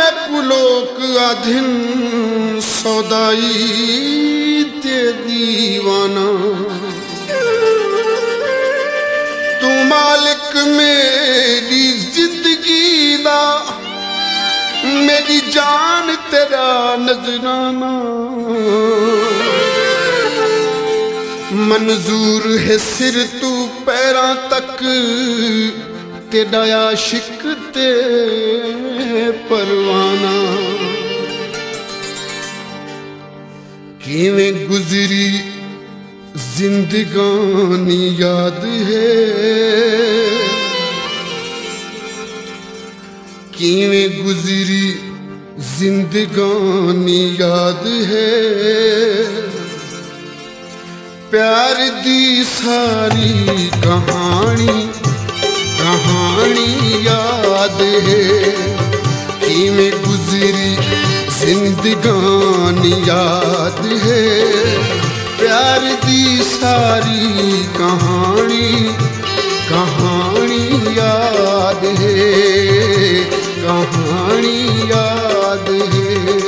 कुलोक आधिन सौदाई ते दीवाना। तू मालिक मेरी जिंदगी दा, मेरी जान तेरा नजराना। मंजूर है सिर तू पैरां तक, तेरा आशिक ते परवाना। किवें गुजरी जिंदगानी याद है, किवें गुजरी जिंदगानी याद है। प्यार दी सारी कहानी याद है। किवें गुजरी जिंदगानी याद है। प्यार दी सारी कहानी याद है, कहानी याद है।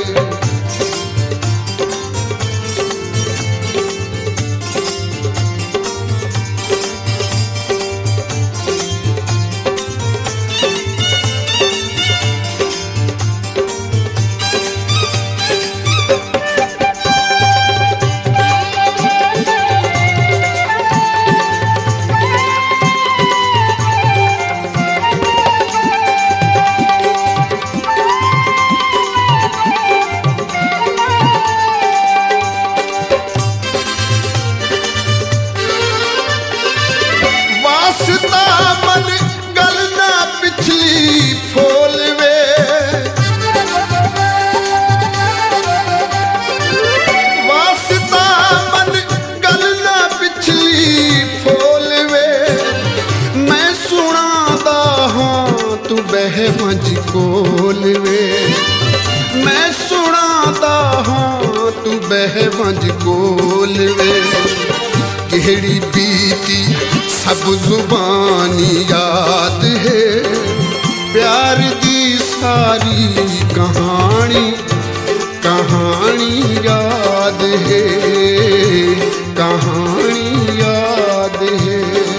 मन गलना पिछली फोलवे, वास्ता मन गलना पिछली फोलवे। मैं सुनादा हाँ तू बह मंझ कोलवे। मैं सुनादा हाँ तू बह मंझ कोलवे। केड़ी बीती सब जुबानी याद है। प्यार दी सारी कहानी याद है, कहानी याद है।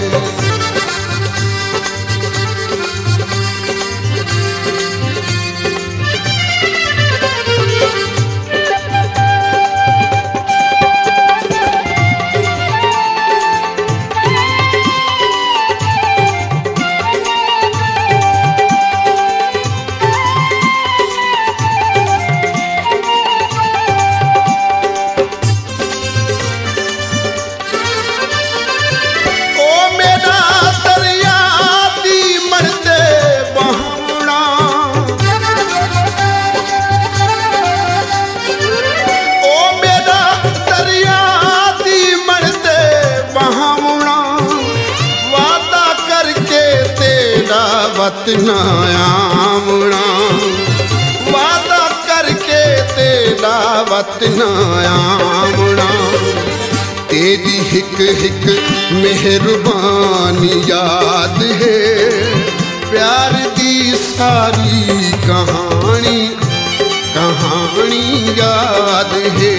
वत ना आमना, वादा करके तेरा वत ना आमना। तेरी हिक हिक मेहरबानी याद है। प्यार दी सारी कहानी याद है,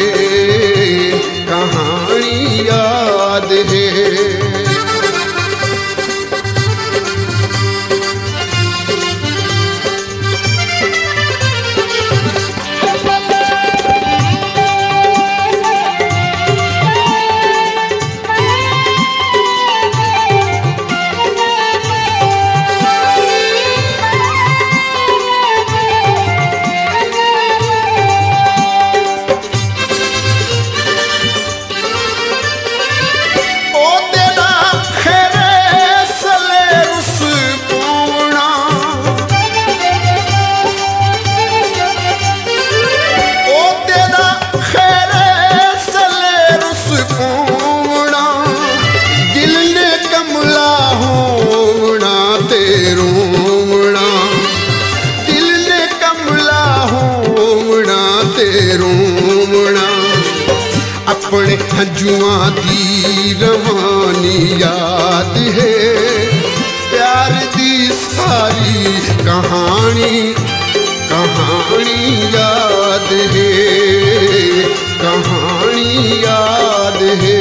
कहानी याद है। अपने हंजुआं दी रवानी याद है। प्यार दी सारी कहानी कहानी याद है, कहानी याद है।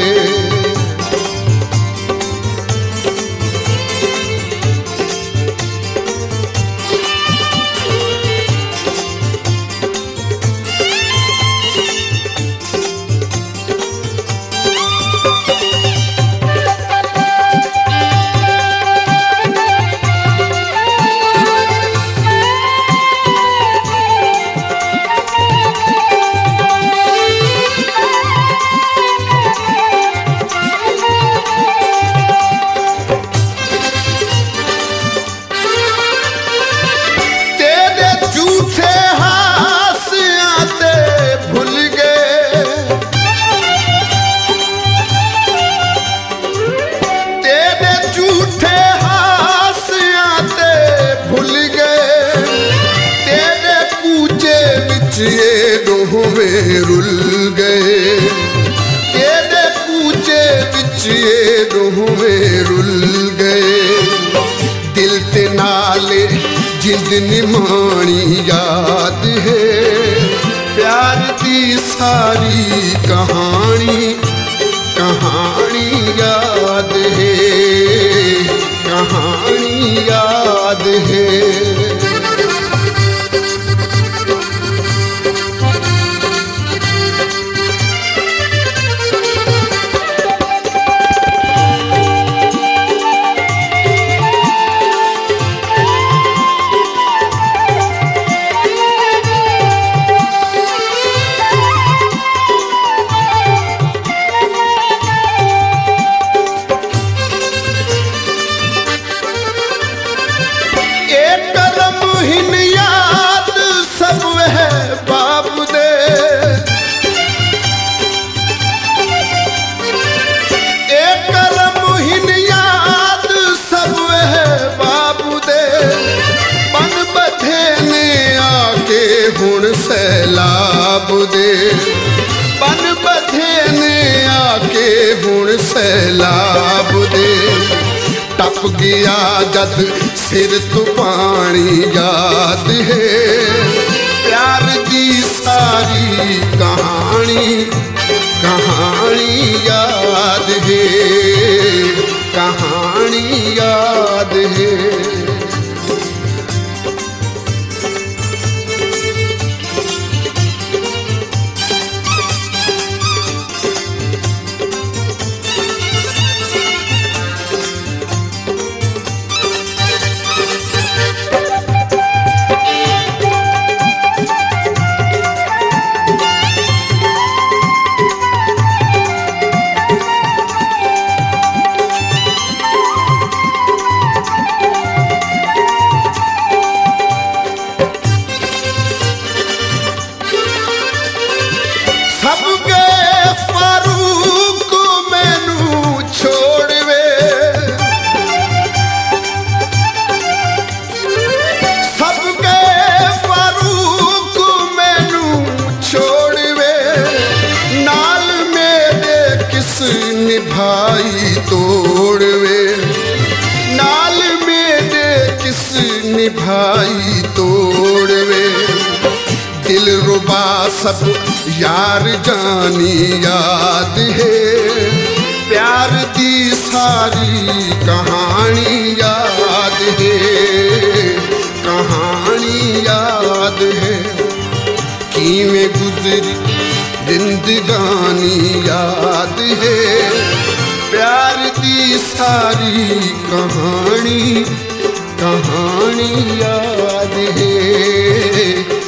रुल गए तेरे कूचे बिच ये दोवें रुल गए। दिल ते नाले जिंद निमाणी याद है, प्यार दी सारी कहानी, कहानी याद है, कहानी याद है। हुण सैलाब दे बन बधे ने आके हुण सैलाब दे। टप गया जद सिर तो पानी याद है, प्यार दी सारी कहानी, कहानी याद है, कहानी याद है। निभाई तोड़वे नाल मेरे किस निभाई तोड़वे। दिल रुबा सब यार जानी याद है, प्यार दी सारी कहानी याद है, कहानी याद है। कीवें गुजरी जिंदगानी याद है, प्यार दी सारी कहानी, कहानी याद है।